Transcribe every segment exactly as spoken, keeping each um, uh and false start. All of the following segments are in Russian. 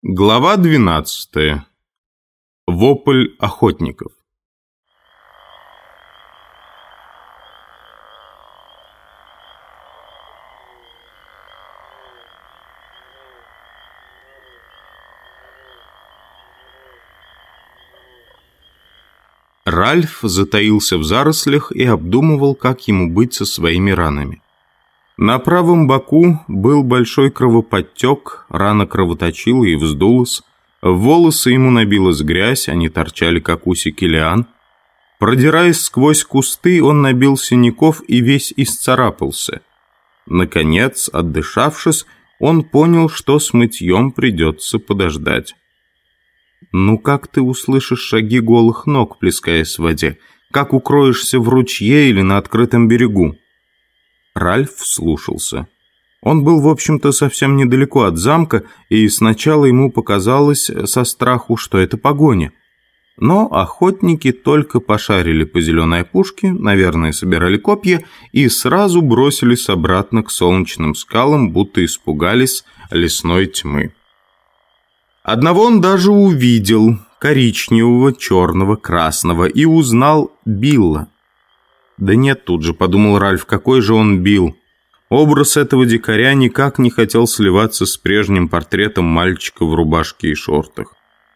Глава двенадцатая. Вопль охотников. Ральф затаился в зарослях и обдумывал, как ему быть со своими ранами. На правом боку был большой кровоподтек, рана кровоточила и вздулась, в волосы ему набилась грязь, они торчали, как усики лиан. Продираясь сквозь кусты, он набил синяков и весь исцарапался. Наконец, отдышавшись, он понял, что с мытьем придется подождать. «Ну как ты услышишь шаги голых ног, плескаясь в воде? Как укроешься в ручье или на открытом берегу?» Ральф вслушался. Он был, в общем-то, совсем недалеко от замка, и сначала ему показалось со страху, что это погоня. Но охотники только пошарили по зеленой опушке, наверное, собирали копья, и сразу бросились обратно к солнечным скалам, будто испугались лесной тьмы. Одного он даже увидел, коричневого, черного, красного, и узнал Билла. Да нет, тут же подумал Ральф, какой же он Билл. Образ этого дикаря никак не хотел сливаться с прежним портретом мальчика в рубашке и шортах.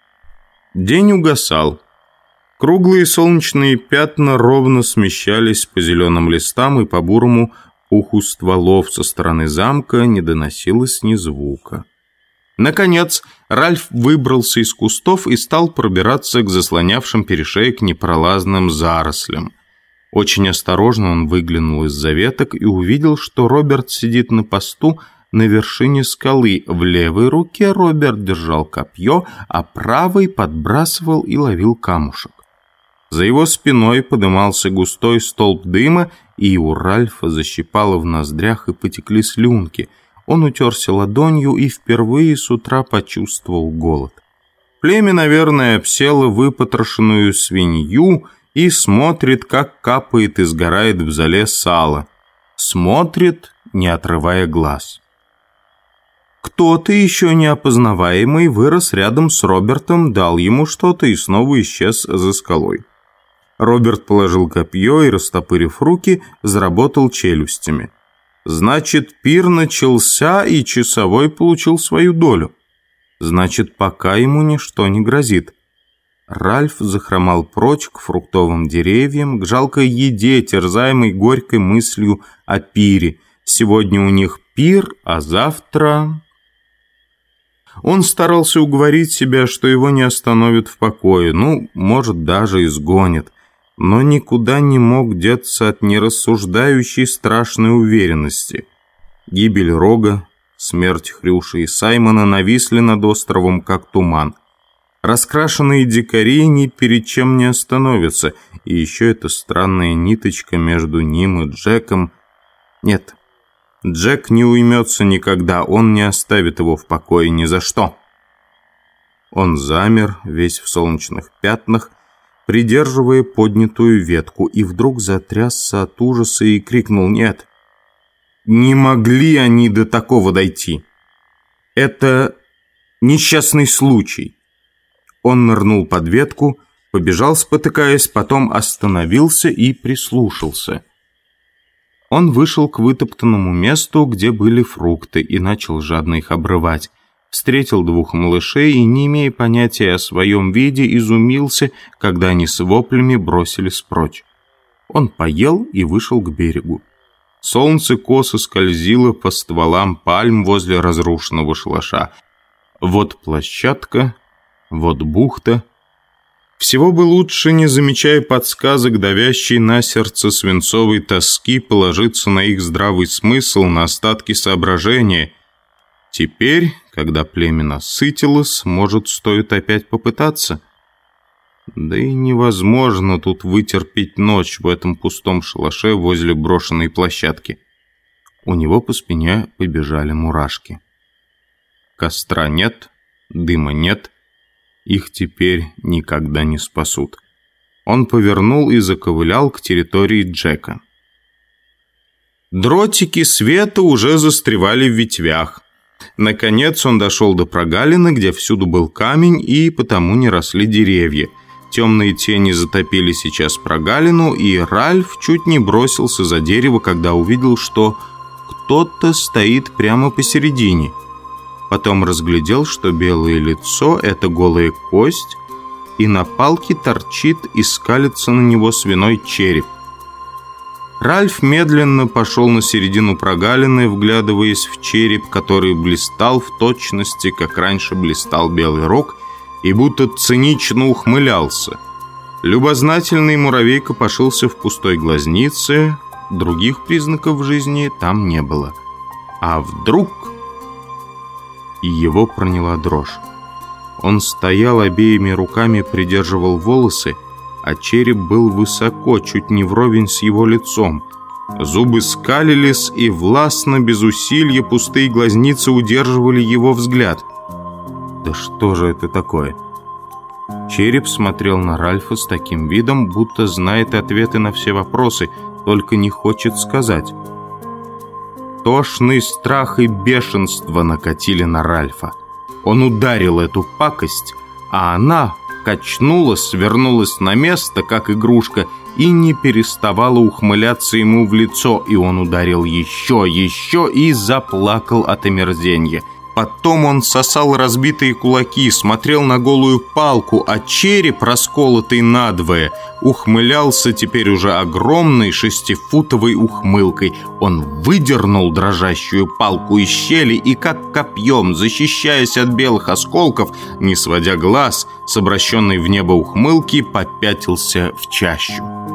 День угасал. Круглые солнечные пятна ровно смещались по зеленым листам, и по бурому пуху стволов со стороны замка не доносилось ни звука. Наконец, Ральф выбрался из кустов и стал пробираться к заслонявшим перешеек непролазным зарослям. Очень осторожно он выглянул из-за веток и увидел, что Роберт сидит на посту на вершине скалы. В левой руке Роберт держал копье, а правой подбрасывал и ловил камушек. За его спиной подымался густой столб дыма, и у Ральфа защипало в ноздрях и потекли слюнки. Он утерся ладонью и впервые с утра почувствовал голод. Племя, наверное, обсело выпотрошенную свинью и смотрит, как капает и сгорает в золе сало. Смотрит, не отрывая глаз. Кто-то еще неопознаваемый вырос рядом с Робертом, дал ему что-то и снова исчез за скалой. Роберт положил копье и, растопырив руки, заработал челюстями. Значит, пир начался, и часовой получил свою долю. Значит, пока ему ничто не грозит. Ральф захромал прочь к фруктовым деревьям, к жалкой еде, терзаемой горькой мыслью о пире. Сегодня у них пир, а завтра... Он старался уговорить себя, что его не остановят в покое, ну, может, даже изгонят, но никуда не мог деться от нерассуждающей страшной уверенности. Гибель Рога, смерть Хрюши и Саймона нависли над островом, как туман. Раскрашенные дикари ни перед чем не остановятся, и еще эта странная ниточка между ним и Джеком. Нет, Джек не уймется никогда, он не оставит его в покое ни за что. Он замер, весь в солнечных пятнах, придерживая поднятую ветку, и вдруг затрясся от ужаса и крикнул: «Нет, не могли они до такого дойти! Это несчастный случай!» Он нырнул под ветку, побежал, спотыкаясь, потом остановился и прислушался. Он вышел к вытоптанному месту, где были фрукты, и начал жадно их обрывать. Встретил двух малышей и, не имея понятия о своем виде, изумился, когда они с воплями бросились прочь. Он поел и вышел к берегу. Солнце косо скользило по стволам пальм возле разрушенного шалаша. Вот площадка, вот бухта. Всего бы лучше, не замечая подсказок, давящей на сердце свинцовой тоски, положиться на их здравый смысл, на остатки соображения. Теперь, когда племя насытилось, может, стоит опять попытаться? Да и невозможно тут вытерпеть ночь в этом пустом шалаше возле брошенной площадки. У него по спине побежали мурашки. Костра нет, дыма нет. Их теперь никогда не спасут. Он повернул и заковылял к территории Джека. Дротики света уже застревали в ветвях. Наконец он дошел до прогалины, где всюду был камень и потому не росли деревья. Темные тени затопили сейчас прогалину, и Ральф чуть не бросился за дерево, когда увидел, что кто-то стоит прямо посередине. Потом разглядел, что белое лицо – это голая кость, и на палке торчит и скалится на него свиной череп. Ральф медленно пошел на середину прогалины, вглядываясь в череп, который блистал в точности, как раньше блистал белый рог, и будто цинично ухмылялся. Любознательный муравей копошился в пустой глазнице, других признаков жизни там не было. А вдруг... И его проняла дрожь. Он стоял, обеими руками придерживал волосы, а череп был высоко, чуть не вровень с его лицом. Зубы скалились, и властно, без усилия, пустые глазницы удерживали его взгляд. Да что же это такое? Череп смотрел на Ральфа с таким видом, будто знает ответы на все вопросы, только не хочет сказать. Тошный страх и бешенство накатили на Ральфа. Он ударил эту пакость, а она качнулась, свернулась на место, как игрушка, и не переставала ухмыляться ему в лицо, и он ударил еще, еще и заплакал от омерзения. Потом он сосал разбитые кулаки, смотрел на голую палку, а череп, расколотый надвое, ухмылялся теперь уже огромной шестифутовой ухмылкой. Он выдернул дрожащую палку из щели и, как копьем, защищаясь от белых осколков, не сводя глаз с обращенной в небо ухмылки, попятился в чащу.